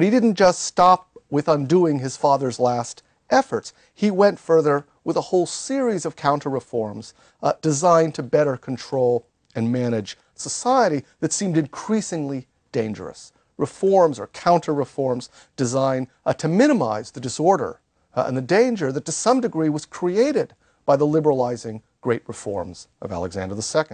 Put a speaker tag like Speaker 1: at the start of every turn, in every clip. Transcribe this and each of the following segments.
Speaker 1: But he didn't just stop with undoing his father's last efforts. He went further with a whole series of counter-reforms designed to better control and manage society that seemed increasingly dangerous. Reforms or counter-reforms designed to minimize the disorder and the danger that to some degree was created by the liberalizing great reforms of Alexander II.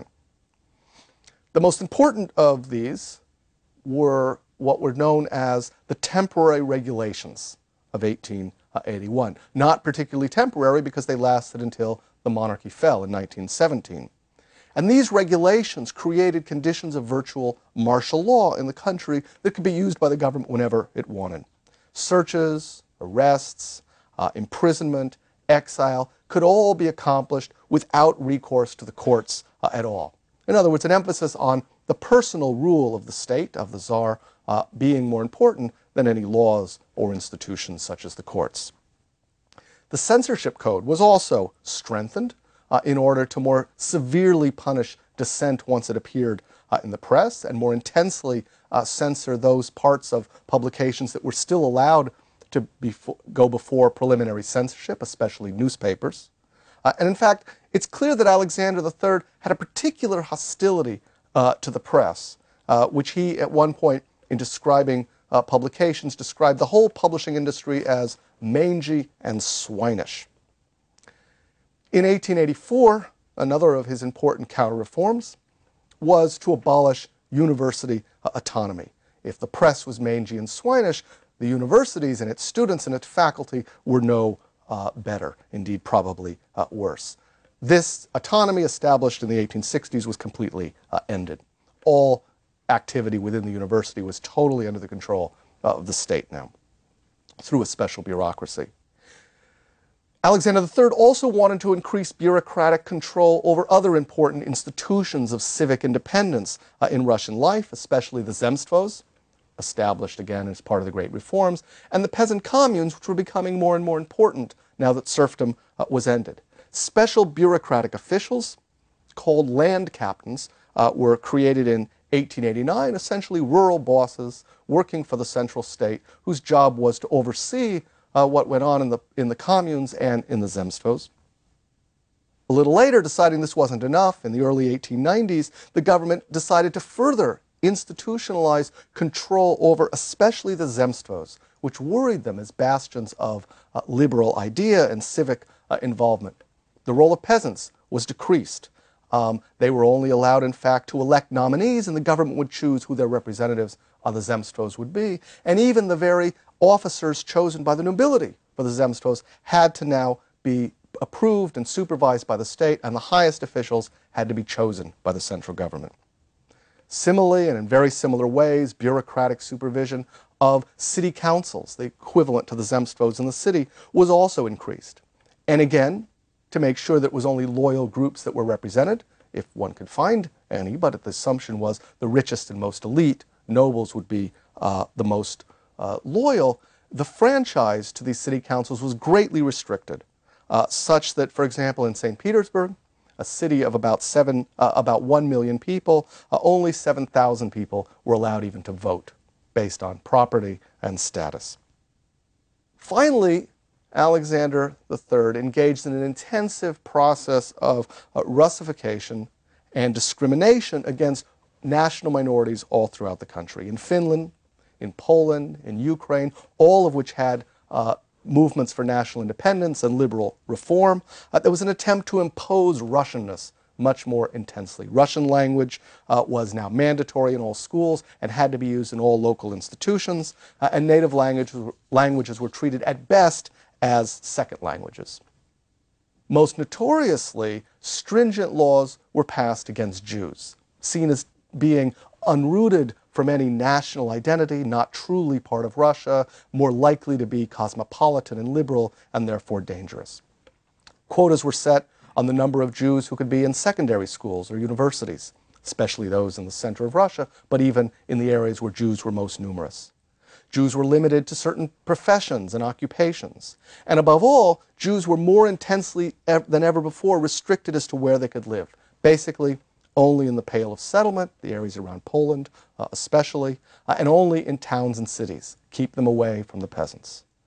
Speaker 1: The most important of these were what were known as the temporary regulations of 1881. Not particularly temporary because they lasted until the monarchy fell in 1917. And these regulations created conditions of virtual martial law in the country that could be used by the government whenever it wanted. Searches, arrests, imprisonment, exile could all be accomplished without recourse to the courts at all. In other words, an emphasis on the personal rule of the state, of the Tsar, being more important than any laws or institutions such as the courts. The censorship code was also strengthened in order to more severely punish dissent once it appeared in the press, and more intensely censor those parts of publications that were still allowed to go before preliminary censorship, especially newspapers. And in fact, it's clear that Alexander III had a particular hostility to the press, which he, at one point in describing publications, described the whole publishing industry as mangy and swinish. In 1884, another of his important counter-reforms was to abolish university autonomy. If the press was mangy and swinish, the universities and its students and its faculty were no better, indeed probably worse. This autonomy established in the 1860s was completely ended. All activity within the university was totally under the control of the state now, through a special bureaucracy. Alexander III also wanted to increase bureaucratic control over other important institutions of civic independence in Russian life, especially the Zemstvos, established again as part of the Great Reforms, and the peasant communes, which were becoming more and more important now that serfdom was ended. Special bureaucratic officials, called land captains, were created in 1889, essentially rural bosses working for the central state, whose job was to oversee what went on in the communes and in the Zemstvos. A little later, deciding this wasn't enough, in the early 1890s, the government decided to further institutionalize control over especially the Zemstvos, which worried them as bastions of liberal idea and civic involvement. The role of peasants was decreased. They were only allowed, in fact, to elect nominees, and the government would choose who their representatives of the Zemstvos would be. And even the very officers chosen by the nobility for the Zemstvos had to now be approved and supervised by the state, and the highest officials had to be chosen by the central government. Similarly, and in very similar ways, bureaucratic supervision of city councils, the equivalent to the Zemstvos in the city, was also increased. And again, to make sure that it was only loyal groups that were represented, if one could find any, but the assumption was the richest and most elite nobles would be the most loyal, the franchise to these city councils was greatly restricted, such that, for example, in St. Petersburg, a city of about 1 million people, only 7,000 people were allowed even to vote based on property and status. Finally, Alexander III engaged in an intensive process of Russification and discrimination against national minorities all throughout the country. In Finland, in Poland, in Ukraine, all of which had movements for national independence and liberal reform, there was an attempt to impose Russianness much more intensely. Russian language was now mandatory in all schools and had to be used in all local institutions, and native languages were treated at best as second languages. Most notoriously, stringent laws were passed against Jews, seen as being unrooted from any national identity, not truly part of Russia, more likely to be cosmopolitan and liberal, and therefore dangerous. Quotas were set on the number of Jews who could be in secondary schools or universities, especially those in the center of Russia, but even in the areas where Jews were most numerous. Jews were limited to certain professions and occupations. And above all, Jews were more intensely than ever before restricted as to where they could live. Basically, only in the Pale of Settlement, the areas around Poland especially, and only in towns and cities. Keep them away from the peasants.